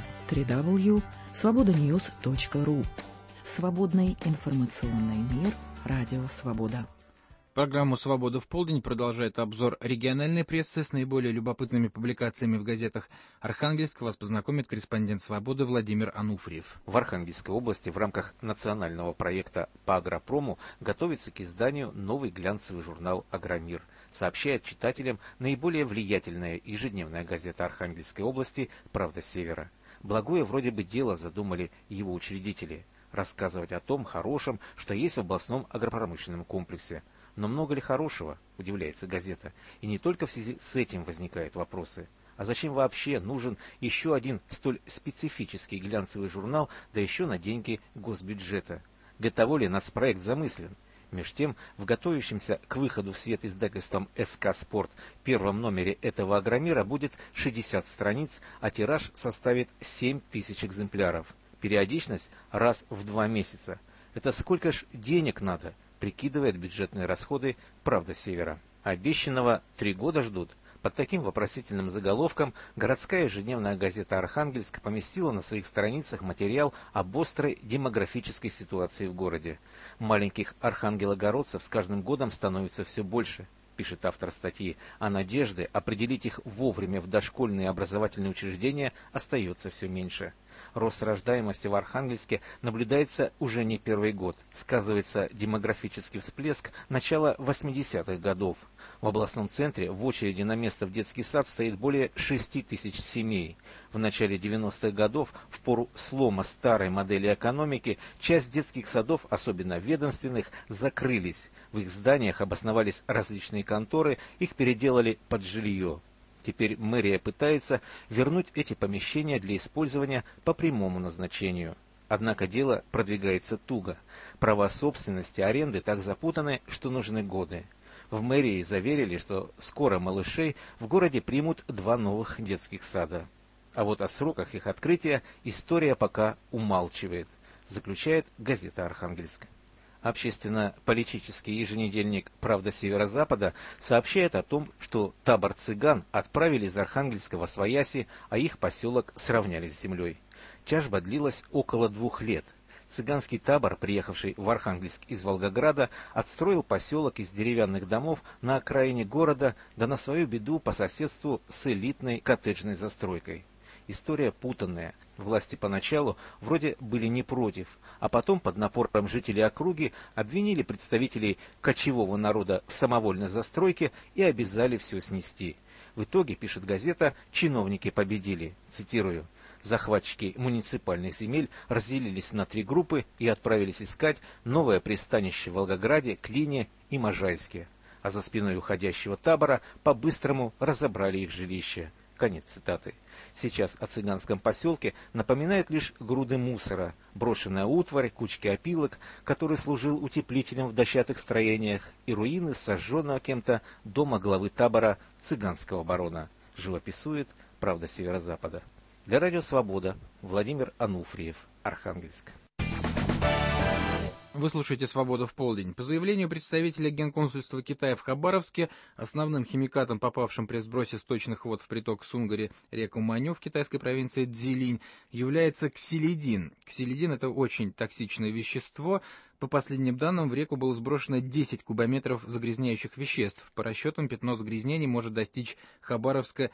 www.svobodanews.ru. Свободный информационный мир. Радио Свобода. Программу «Свобода в полдень» продолжает обзор региональной прессы с наиболее любопытными публикациями в газетах Архангельска. Вас познакомит корреспондент «Свободы» Владимир Ануфриев. В Архангельской области в рамках национального проекта по агропрому готовится к изданию новый глянцевый журнал «Агромир». Сообщает читателям наиболее влиятельная ежедневная газета Архангельской области «Правда Севера». Благое вроде бы дело задумали его учредители – рассказывать о том хорошем, что есть в областном агропромышленном комплексе. Но много ли хорошего, удивляется газета, и не только в связи с этим возникают вопросы. А зачем вообще нужен еще один столь специфический глянцевый журнал, да еще на деньги госбюджета? Для того ли нацпроект замыслен? Меж тем, в готовящемся к выходу в свет издательством СК «Спорт» первом номере этого агромира будет 60 страниц, а тираж составит 7 тысяч экземпляров. Периодичность раз в 2 месяца. Это сколько ж денег надо? Прикидывает бюджетные расходы «Правда Севера». Обещанного 3 года ждут. Под таким вопросительным заголовком городская ежедневная газета «Архангельск» поместила на своих страницах материал об острой демографической ситуации в городе. Маленьких архангелогородцев с каждым годом становится все больше, пишет автор статьи, а надежды определить их вовремя в дошкольные образовательные учреждения остается все меньше. Рост рождаемости в Архангельске наблюдается уже не первый год. Сказывается демографический всплеск начала 80-х годов. В областном центре в очереди на место в детский сад стоит более 6 тысяч семей. В начале 90-х годов, в пору слома старой модели экономики, часть детских садов, особенно ведомственных, закрылись. В их зданиях обосновались различные конторы, их переделали под жилье. Теперь мэрия пытается вернуть эти помещения для использования по прямому назначению. Однако дело продвигается туго. Права собственности, аренды так запутаны, что нужны годы. В мэрии заверили, что скоро малышей в городе примут 2 новых детских сада. А вот о сроках их открытия история пока умалчивает, заключает газета «Архангельск». Общественно-политический еженедельник «Правда Северо-Запада» сообщает о том, что табор цыган отправили из Архангельска восвояси, а их поселок сравняли с землей. Тяжба длилась около 2 лет. Цыганский табор, приехавший в Архангельск из Волгограда, отстроил поселок из деревянных домов на окраине города, да на свою беду по соседству с элитной коттеджной застройкой. История путанная. Власти поначалу вроде были не против, а потом под напором жителей округи обвинили представителей кочевого народа в самовольной застройке и обязали все снести. В итоге, пишет газета, чиновники победили. Цитирую. Захватчики муниципальных земель разделились на 3 группы и отправились искать новое пристанище в Волгограде, Клине и Можайске. А за спиной уходящего табора по-быстрому разобрали их жилища. Конец цитаты. Сейчас о цыганском поселке напоминают лишь груды мусора, брошенная утварь, кучки опилок, который служил утеплителем в дощатых строениях, и руины сожженного кем-то дома главы табора цыганского барона. Живописует «Правда Северо-Запада». Для радио «Свобода» Владимир Ануфриев, Архангельск. Вы слушаете «Свобода в полдень». По заявлению представителя Генконсульства Китая в Хабаровске, основным химикатом, попавшим при сбросе сточных вод в приток Сунгари реку Маню в китайской провинции Цзилинь, является ксилидин. Ксилидин – это очень токсичное вещество. По последним данным, в реку было сброшено 10 кубометров загрязняющих веществ. По расчетам, пятно загрязнений может достичь Хабаровска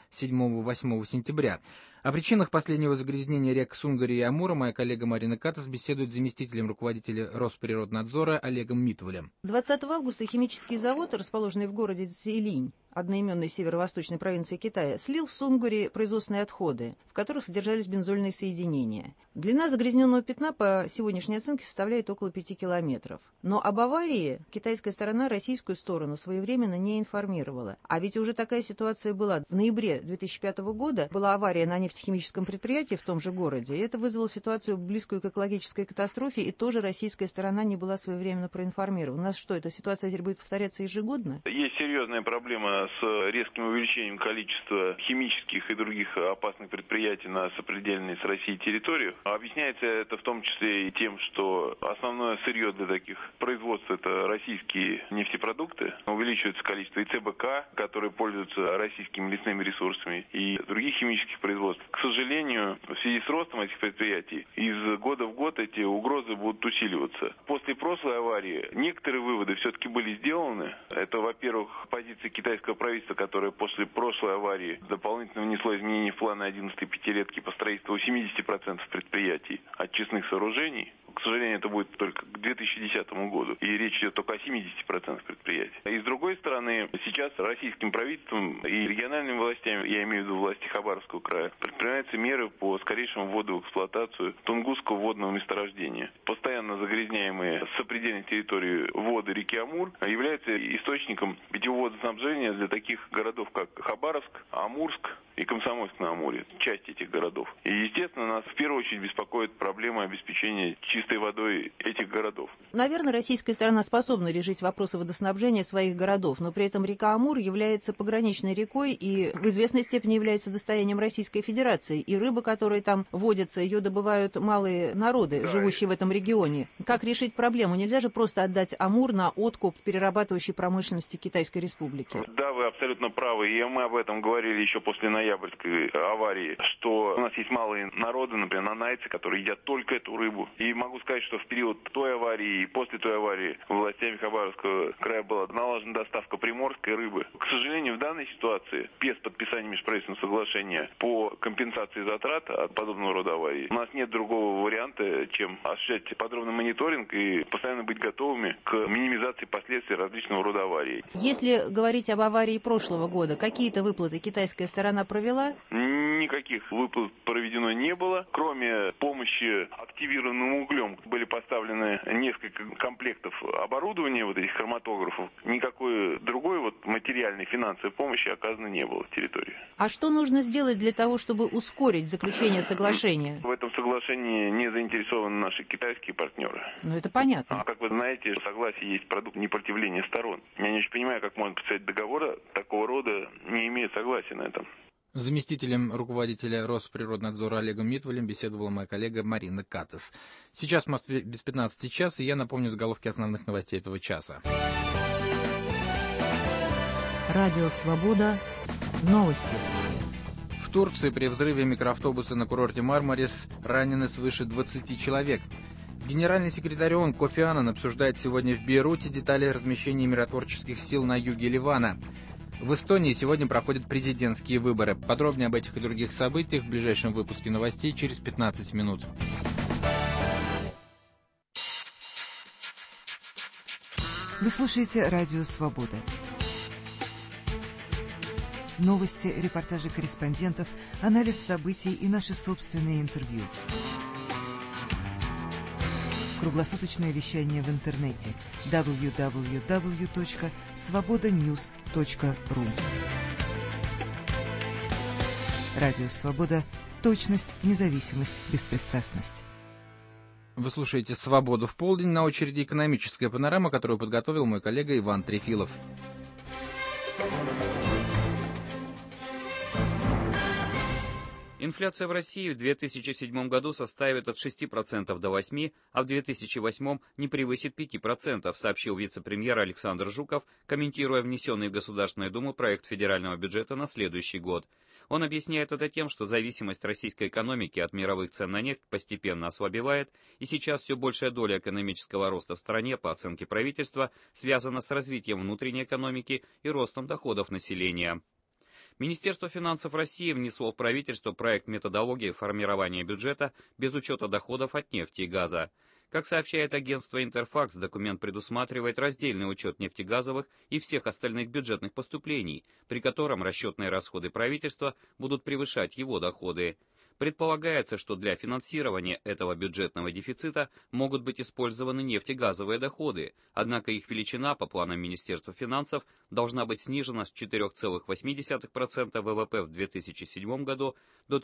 7-8 сентября. О причинах последнего загрязнения рек Сунгари и Амура моя коллега Марина Катас беседует с заместителем руководителя Росприроднадзора Олегом Митволем. 20 августа химический завод, расположенный в городе Цзилинь, одноименной северо-восточной провинции Китая, слил в Сунгари производственные отходы, в которых содержались бензольные соединения. Длина загрязненного пятна по сегодняшней оценке составляет около 5 километров. Но об аварии китайская сторона российскую сторону своевременно не информировала. А ведь уже такая ситуация была. В ноябре 2005 года была авария на нефтехимическом предприятии в том же городе, и это вызвало ситуацию близкую к экологической катастрофе, и тоже российская сторона не была своевременно проинформирована. У нас что, эта ситуация теперь будет повторяться ежегодно? Есть серьезная проблема с резким увеличением количества химических и других опасных предприятий на сопредельной с Россией территориях. Объясняется это в том числе и тем, что основное сырье для таких производств – это российские нефтепродукты. Увеличивается количество и ЦБК, которые пользуются российскими лесными ресурсами, и других химических производств. К сожалению, в связи с ростом этих предприятий, из года в год эти угрозы будут усиливаться. После прошлой аварии некоторые выводы все-таки были сделаны. Это, во-первых, позиция китайского правительства, которое после прошлой аварии дополнительно внесло изменения в планы 11-й пятилетки по строительству 70% предприятий очистных сооружений. К сожалению, это будет только к 2010 году. И речь идет только о 70% предприятий. И с другой стороны, сейчас российским правительством и региональными властями, я имею в виду власти Хабаровского края, предпринимаются меры по скорейшему вводу в эксплуатацию Тунгусского водного месторождения. Постоянно загрязняемые с сопредельной территории воды реки Амур являются источником питьевого водоснабжения для таких городов, как Хабаровск, Амурск и Комсомольск на Амуре, часть этих городов. И, естественно, нас в первую очередь беспокоит проблема обеспечения чистой водой этих городов. Наверное, российская сторона способна решить вопросы водоснабжения своих городов, но при этом река Амур является пограничной рекой и в известной степени является достоянием Российской Федерации. И рыба, которая там водится, ее добывают малые народы, живущие в этом регионе. Как решить проблему? Нельзя же просто отдать Амур на откуп перерабатывающей промышленности Китайской Республики. Да, вы абсолютно правы. И мы об этом говорили еще после ноябрьской аварии, что у нас есть малые народы, например, нанайцы, которые едят только эту рыбу. И могу сказать, что в период той аварии и после той аварии властями Хабаровского края была налажена доставка приморской рыбы. К сожалению, в данной ситуации, без подписания межправительственного соглашения по компенсации затрат от подобного рода аварий, у нас нет другого варианта, чем осуществлять подробный мониторинг и постоянно быть готовыми к минимизации последствий различного рода аварий. Если говорить об аварии прошлого года, какие-то выплаты китайская сторона провела? Никаких выплат проведено не было. Кроме помощи активированным углем были поставлены несколько комплектов оборудования вот этих хроматографов. Никакой другой материальной финансовой помощи оказано не было в территории. А что нужно сделать для того, чтобы ускорить заключение соглашения? В этом соглашении не заинтересованы наши китайские партнеры. Ну, это понятно. А как вы знаете, в согласии есть продукт непротивления сторон. Я не очень понимаю, как можно подписать договор такого рода, не имея согласия на этом. С заместителем руководителя Росприроднадзора Олегом Митволем беседовала моя коллега Марина Катас. Сейчас в Москве без 15 час, и я напомню заголовки основных новостей этого часа. Радио «Свобода». Новости. В Турции при взрыве микроавтобуса на курорте Мармарис ранены свыше 20 человек. Генеральный секретарь ООН Кофи Аннан обсуждает сегодня в Бейруте детали размещения миротворческих сил на юге Ливана. В Эстонии сегодня проходят президентские выборы. Подробнее об этих и других событиях в ближайшем выпуске новостей через 15 минут. Вы слушаете «Радио Свобода». Новости, репортажи корреспондентов, анализ событий и наши собственные интервью. Круглосуточное вещание в интернете www.svobodanews.ru. Радио Свобода. Точность, независимость, беспристрастность. Вы слушаете «Свободу в полдень». На очереди экономическая панорама, которую подготовил мой коллега Иван Трефилов. Инфляция в России в 2007 году составит от 6% до 8%, а в 2008 не превысит 5%, сообщил вице-премьер Александр Жуков, комментируя внесенный в Государственную Думу проект федерального бюджета на следующий год. Он объясняет это тем, что зависимость российской экономики от мировых цен на нефть постепенно ослабевает, и сейчас все большая доля экономического роста в стране, по оценке правительства, связана с развитием внутренней экономики и ростом доходов населения. Министерство финансов России внесло в правительство проект методологии формирования бюджета без учета доходов от нефти и газа. Как сообщает агентство «Интерфакс», документ предусматривает раздельный учет нефтегазовых и всех остальных бюджетных поступлений, при котором расчетные расходы правительства будут превышать его доходы. Предполагается, что для финансирования этого бюджетного дефицита могут быть использованы нефтегазовые доходы, однако их величина, по планам Министерства финансов, должна быть снижена с 4,8% ВВП в 2007 году до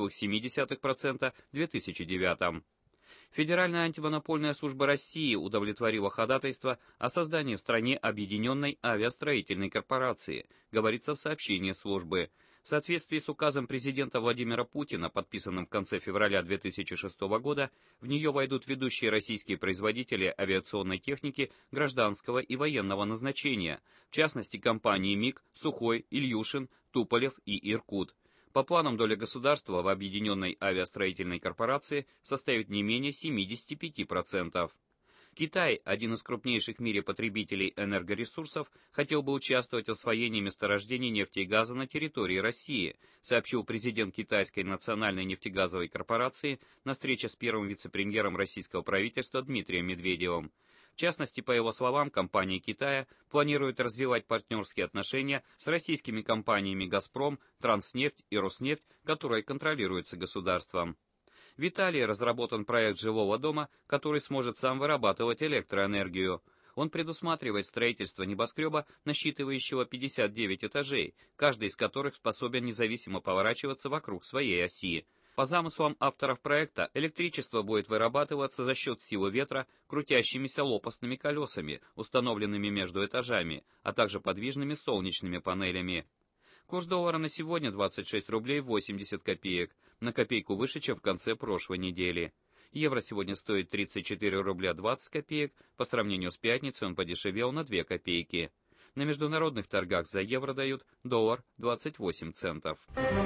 3,7% в 2009. Федеральная антимонопольная служба России удовлетворила ходатайство о создании в стране объединенной авиастроительной корпорации, говорится в сообщении службы. В соответствии с указом президента Владимира Путина, подписанным в конце февраля 2006 года, в нее войдут ведущие российские производители авиационной техники гражданского и военного назначения, в частности компании МиГ, Сухой, Ильюшин, Туполев и Иркут. По планам доля государства в объединенной авиастроительной корпорации составит не менее 75%. Китай, один из крупнейших в мире потребителей энергоресурсов, хотел бы участвовать в освоении месторождений нефти и газа на территории России, сообщил президент Китайской национальной нефтегазовой корпорации на встрече с первым вице-премьером российского правительства Дмитрием Медведевым. В частности, по его словам, компании Китая планируют развивать партнерские отношения с российскими компаниями «Газпром», «Транснефть» и «Роснефть», которые контролируются государством. В Италии разработан проект жилого дома, который сможет сам вырабатывать электроэнергию. Он предусматривает строительство небоскреба, насчитывающего 59 этажей, каждый из которых способен независимо поворачиваться вокруг своей оси. По замыслам авторов проекта, электричество будет вырабатываться за счет силы ветра крутящимися лопастными колесами, установленными между этажами, а также подвижными солнечными панелями. Курс доллара на сегодня 26 рублей 80 копеек, на копейку выше, чем в конце прошлой недели. Евро сегодня стоит 34 рубля 20 копеек, по сравнению с пятницей он подешевел на 2 копейки. На международных торгах за евро дают доллар 28 центов.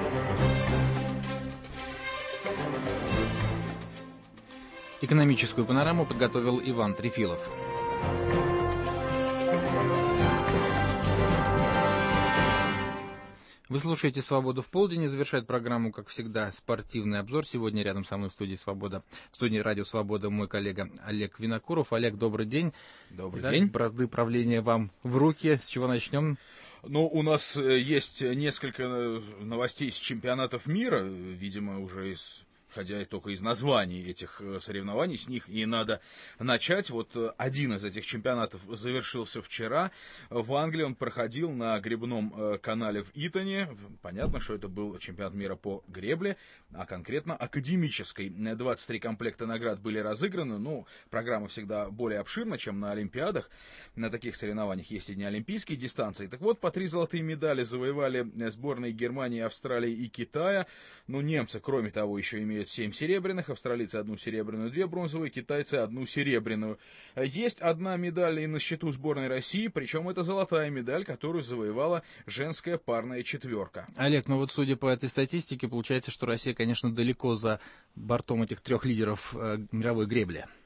Экономическую панораму подготовил Иван Трефилов. Вы слушаете «Свободу в полдень» и завершает программу, как всегда, спортивный обзор. Сегодня рядом со мной в студии «Свобода», в студии «Радио Свобода» мой коллега Олег Винокуров. Олег, добрый день. Добрый день. Бразды правления вам в руки. С чего начнем? Ну, у нас есть несколько новостей с чемпионатов мира, видимо, уже исходя только из названий этих соревнований, с них и надо начать. Вот один из этих чемпионатов завершился вчера. В Англии он проходил на гребном канале в Итоне. Понятно, что это был чемпионат мира по гребле, а конкретно академической. 23 комплекта наград были разыграны. Ну, программа всегда более обширна, чем на Олимпиадах. На таких соревнованиях есть и не олимпийские дистанции. Так вот, по 3 золотые медали завоевали сборные Германии, Австралии и Китая. Ну, немцы, кроме того, еще имеют 7 серебряных, австралийцы 1 серебряную, 2 бронзовые, китайцы 1 серебряную. Есть 1 медаль и на счету сборной России, причем это золотая медаль, которую завоевала женская парная четверка. Олег, ну вот судя по этой статистике, получается, что Россия, конечно, далеко за бортом этих 3 лидеров мировой гребли.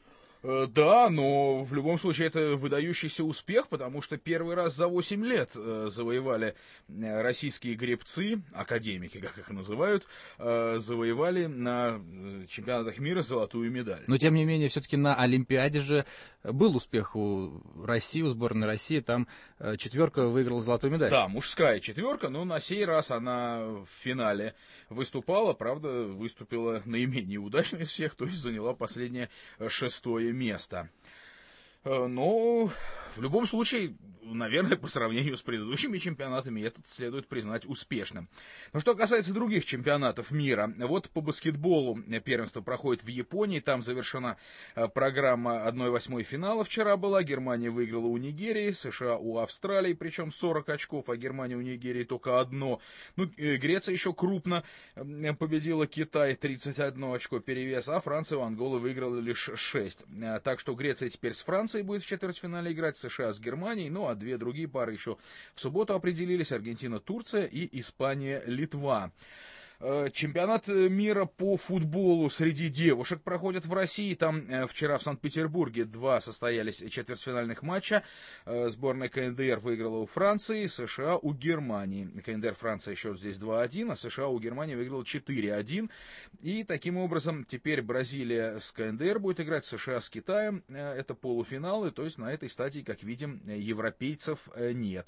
Да, но в любом случае это выдающийся успех, потому что первый раз за 8 лет завоевали российские гребцы, академики, как их называют, завоевали на чемпионатах мира золотую медаль. Но, тем не менее, все-таки на Олимпиаде же был успех у России, у сборной России. Там четверка выиграла золотую медаль. Да, мужская четверка, но на сей раз она в финале выступала. Правда, выступила наименее удачно из всех, то есть заняла последнее 6-е место. Но в любом случае, наверное, по сравнению с предыдущими чемпионатами, этот следует признать успешным. Но что касается других чемпионатов мира, вот по баскетболу первенство проходит в Японии, там завершена программа 1/8 финала вчера была, Германия выиграла у Нигерии, США у Австралии, причем 40 очков, а Германия у Нигерии только одно. Ну, Греция еще крупно победила Китай, 31 очко перевес, а Франция у Анголы выиграла лишь 6. Так что Греция теперь с Францией будет в четвертьфинале играть, США с Германией, ну а две другие пары еще в субботу определились: Аргентина, Турция и Испания, Литва. Чемпионат мира по футболу среди девушек проходит в России. Там вчера в Санкт-Петербурге состоялись четвертьфинальных матча. Сборная КНДР выиграла у Франции, США у Германии. КНДР, Франция, счет здесь 2-1, а США у Германии выиграла 4-1. И таким образом теперь Бразилия с КНДР будет играть, США с Китаем. Это полуфиналы, то есть на этой стадии, как видим, европейцев нет.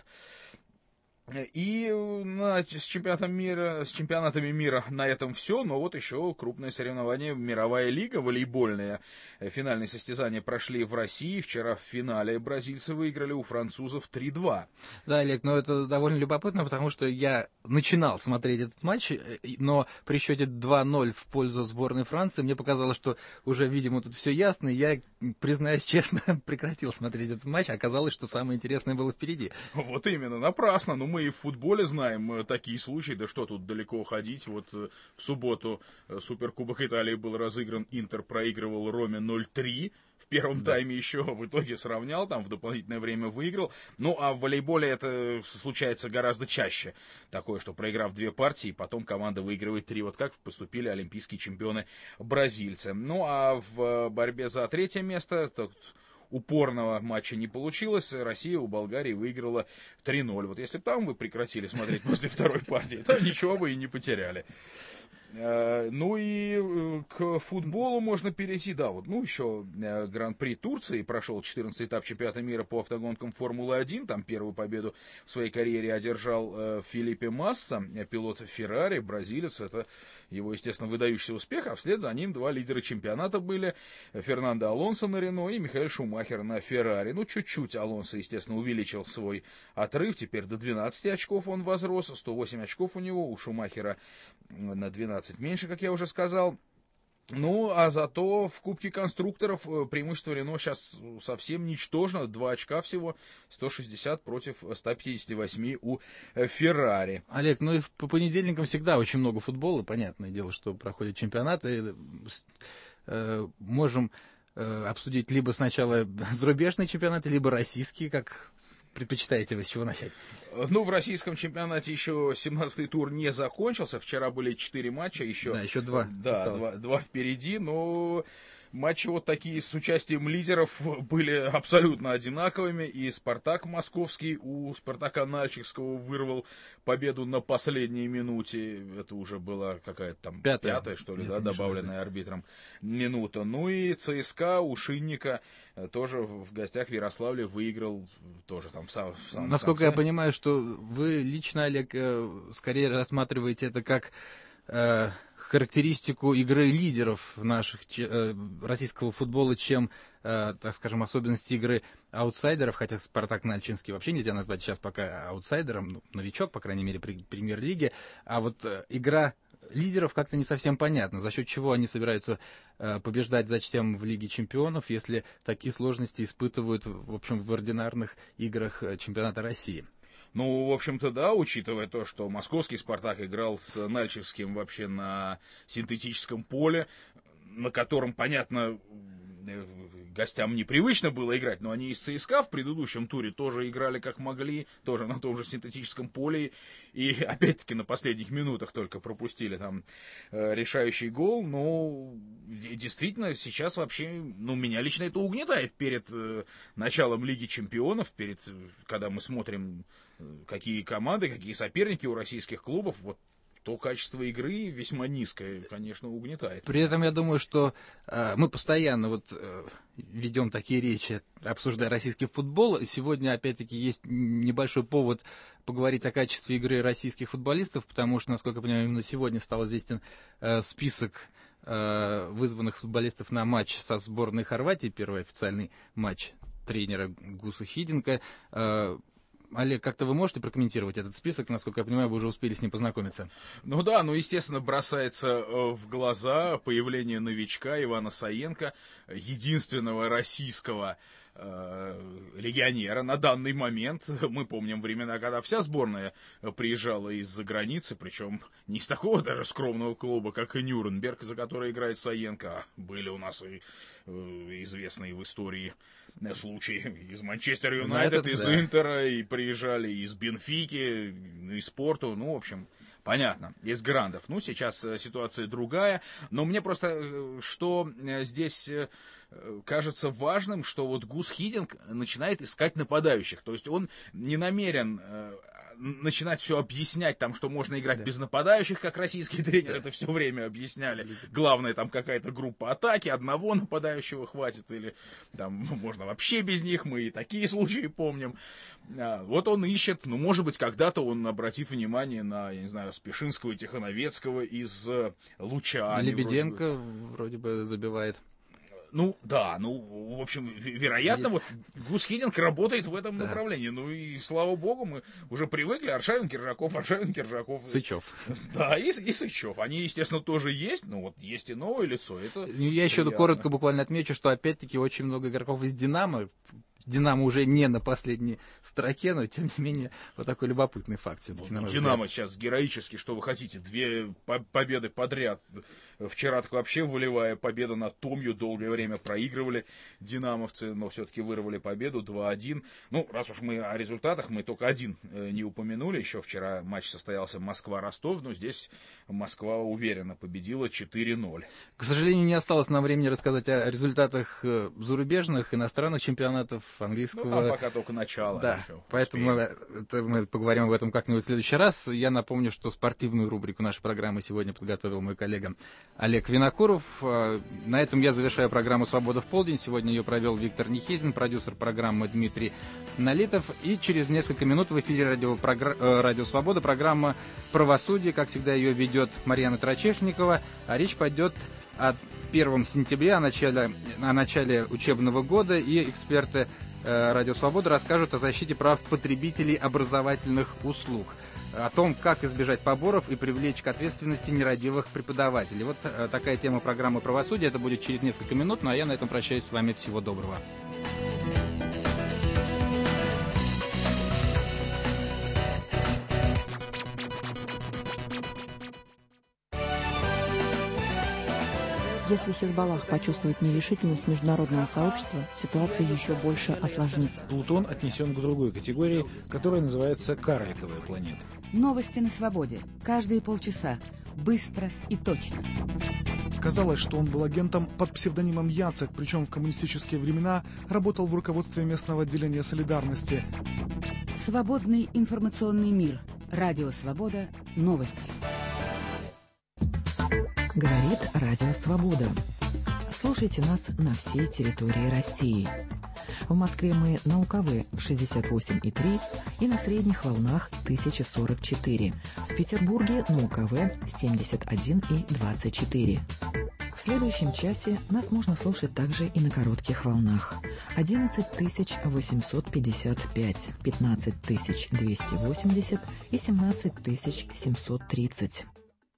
И с чемпионатами мира на этом все, но вот еще крупное соревнование, мировая лига волейбольная. Финальные состязания прошли в России. Вчера в финале бразильцы выиграли у французов 3-2. Да, Олег, но это довольно любопытно, потому что я начинал смотреть этот матч, но при счете 2-0 в пользу сборной Франции мне показалось, что уже, видимо, тут все ясно. Я, признаюсь честно, прекратил смотреть этот матч. Оказалось, что самое интересное было впереди. Вот именно, напрасно. Но мы и в футболе знаем такие случаи, да что тут далеко ходить. Вот в субботу Суперкубок Италии был разыгран, Интер проигрывал Роме 0-3. В первом тайме еще в итоге сравнял, там в дополнительное время выиграл. Ну, а в волейболе это случается гораздо чаще. Такое, что проиграв две партии, потом команда выигрывает 3. Вот как поступили олимпийские чемпионы бразильцы. Ну, а в борьбе за третье место упорного матча не получилось. Россия у Болгарии выиграла 3-0. Вот если бы там вы прекратили смотреть после второй партии, то ничего бы и не потеряли. Ну и к футболу можно перейти, да, вот, ну, еще Гран-при Турции прошел 14-й этап чемпионата мира по автогонкам Формулы-1, там первую победу в своей карьере одержал Фелипе Масса, пилот Феррари, бразилец, это его, естественно, выдающийся успех, а вслед за ним два лидера чемпионата были: Фернандо Алонсо на Рено и Михаэль Шумахер на Феррари. Ну, чуть-чуть Алонсо, естественно, увеличил свой отрыв, теперь до 12 очков он возрос, 108 очков у него, у Шумахера на 12 меньше, как я уже сказал. Ну, а зато в Кубке конструкторов преимущество Рено сейчас совсем ничтожно, 2 очка всего, 160 против 158 у Феррари. Олег, ну и по понедельникам всегда очень много футбола, понятное дело, что проходят чемпионаты. Можем обсудить либо сначала зарубежные чемпионаты, либо российские, как предпочитаете вы, с чего начать? Ну, в российском чемпионате еще 17-й тур не закончился, вчера были 4 матча, еще... Да, еще 2. Да, 2 впереди, но... Матчи вот такие с участием лидеров были абсолютно одинаковыми. И «Спартак» московский у «Спартака» Нальчикского вырвал победу на последней минуте. Это уже была какая-то там пятая, что ли, да, добавленная арбитром минута. Ну и «ЦСКА» у Шинника тоже в гостях в Ярославле выиграл тоже там в самом Насколько конце. Я понимаю, что вы лично, Олег, скорее рассматриваете это как... характеристику игры лидеров наших российского футбола, чем, так скажем, особенности игры аутсайдеров, хотя «Спартак» Нальчинский вообще нельзя назвать сейчас пока аутсайдером, ну, новичок, по крайней мере, при премьер-лиге, а вот игра лидеров как-то не совсем понятно, за счет чего они собираются побеждать зачем в Лиге чемпионов, если такие сложности испытывают, в общем, в ординарных играх чемпионата России. Ну, в общем-то, да, учитывая то, что московский «Спартак» играл с Нальчикским вообще на синтетическом поле, на котором, понятно, гостям непривычно было играть, но они из ЦСКА в предыдущем туре тоже играли как могли, тоже на том же синтетическом поле, и опять-таки на последних минутах только пропустили там решающий гол. Но действительно сейчас вообще, меня лично это угнетает перед началом Лиги Чемпионов, когда мы смотрим, какие команды, какие соперники у российских клубов, вот то качество игры весьма низкое, конечно, угнетает. При этом я думаю, что мы постоянно ведем такие речи, обсуждая российский футбол. Сегодня, опять-таки, есть небольшой повод поговорить о качестве игры российских футболистов, потому что, насколько я понимаю, именно сегодня стал известен список вызванных футболистов на матч со сборной Хорватии, первый официальный матч тренера Гусу Хидинка. Олег, как-то вы можете прокомментировать этот список? Насколько я понимаю, вы уже успели с ним познакомиться. Естественно, бросается в глаза появление новичка Ивана Саенко, единственного российского легионера на данный момент. Мы помним времена, когда вся сборная приезжала из-за границы, причем не из такого даже скромного клуба, как и Нюрнберг, за который играет Саенко. Были у нас и известные в истории случаи из Манчестер Юнайтед, из Интера, и приезжали из Бенфики, из Порту, в общем, понятно, из грандов. Сейчас ситуация другая, но мне просто, что здесь кажется важным, что Гус Хидинг начинает искать нападающих, то есть он не намерен начинать все объяснять, что можно играть без нападающих, как российские тренеры это все время объясняли. Главное, какая-то группа атаки, одного нападающего хватит, или можно вообще без них, мы и такие случаи помним. Вот он ищет, может быть, когда-то он обратит внимание на, я не знаю, Спешинского и Тихоновецкого из Луча. Лебеденко вроде бы забивает. В общем, вероятно, Гус Хидинг работает в этом направлении. И слава богу, мы уже привыкли. Аршавин, Киржаков. Сычев. Да, и Сычев. Они, естественно, тоже есть, но есть и новое лицо. Я еще коротко буквально отмечу, что опять-таки очень много игроков из «Динамо». «Динамо» уже не на последней строке, но, тем не менее, такой любопытный факт все-таки. «Динамо» сейчас героически, что вы хотите, 2 победы подряд. Вчера вообще волевая победа над Томью, долгое время проигрывали динамовцы, но все-таки вырвали победу 2-1. Раз уж мы о результатах, мы только один не упомянули. Еще вчера матч состоялся Москва-Ростов, но здесь Москва уверенно победила 4-0. К сожалению, не осталось нам времени рассказать о результатах зарубежных, иностранных чемпионатов английского. Пока только начало. Да, поэтому мы поговорим об этом как-нибудь в следующий раз. Я напомню, что спортивную рубрику нашей программы сегодня подготовил мой коллега Олег Винокуров. На этом я завершаю программу «Свобода в полдень». Сегодня ее провел Виктор Нехизин, продюсер программы Дмитрий Налитов. И через несколько минут в эфире радио «Свобода» программа «Правосудие». Как всегда, ее ведет Марьяна Трачешникова. А речь пойдет о 1 сентября, о начале учебного года. И эксперты «Радио Свобода» расскажут о защите прав потребителей образовательных услуг, о том, как избежать поборов и привлечь к ответственности нерадивых преподавателей. Вот такая тема программы «Правосудие». Это будет через несколько минут, а я на этом прощаюсь с вами. Всего доброго. Если Хизбаллах почувствует нерешительность международного сообщества, ситуация еще больше осложнится. Плутон отнесен к другой категории, которая называется «карликовая планета». Новости на свободе. Каждые полчаса. Быстро и точно. Казалось, что он был агентом под псевдонимом Яцек, причем в коммунистические времена работал в руководстве местного отделения солидарности. Свободный информационный мир. Радио Свобода. Новости. Говорит Радио Свобода. Слушайте нас на всей территории России. В Москве мы на УКВ 68,3 и на средних волнах 1044. В Петербурге на УКВ 71,24. В следующем часе нас можно слушать также и на коротких волнах. 11855, 15280 и 17730.